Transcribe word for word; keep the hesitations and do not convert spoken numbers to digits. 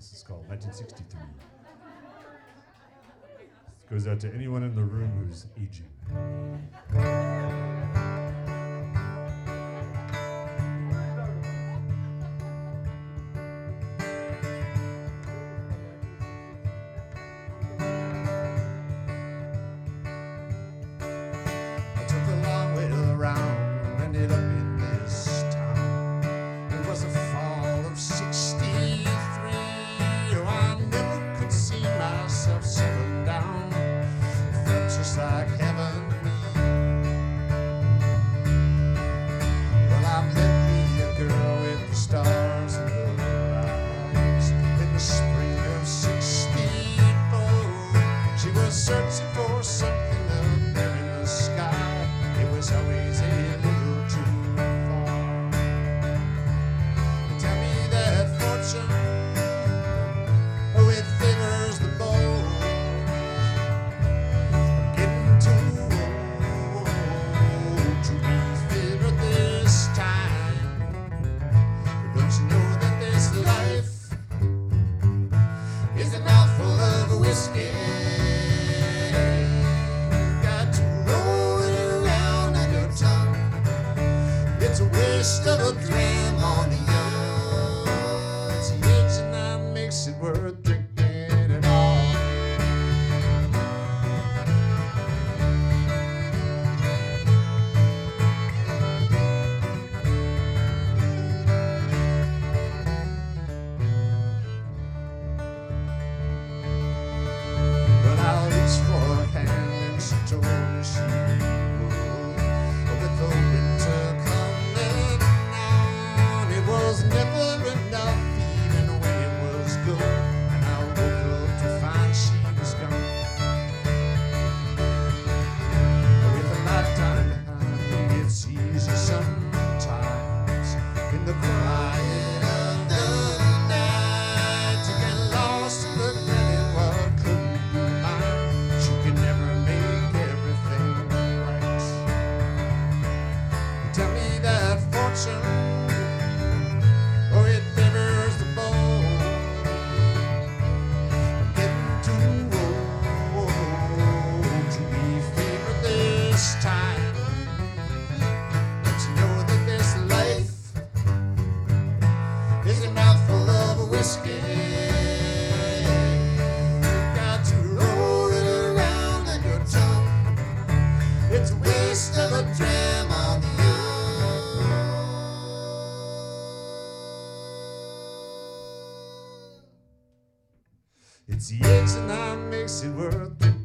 This is called nineteen sixty-three. This goes out to anyone in the room who's aging. I took a long way around, ended up in this town. It was the fall of sixty-three. Oh, I never could see myself settling down. It felt just like heaven to me. Well, I met me a girl with the stars in her eyes. In the spring of sixty-four, she was searching for something up there in the sky. It was always a little too far. Tell me that fortune, oh, it favors the bold. I'm getting too old to be favored this time. But don't you know that this life is a mouthful of whiskey? Got to roll it around on your tongue. It's a waste of a dram on the young. It's the age and that makes it worth drinking at all. But I reached for her hand and she told me she would. But with the winter coming on, it was never enough even when it was good. And I woke up to find she was gone. With a lifetime behind me, it's easy sometimes in the quiet of the night to get lost in regretting what couldn't be mine. You can never make everything right. Tell me that fortune, oh, it favors the bold. I'm getting too old to be favored this time. Don't you know that this life is a mouthful of whiskey? Got to roll it around on your tongue. It's a waste of a dram on the young. It's the age and that makes it worth it.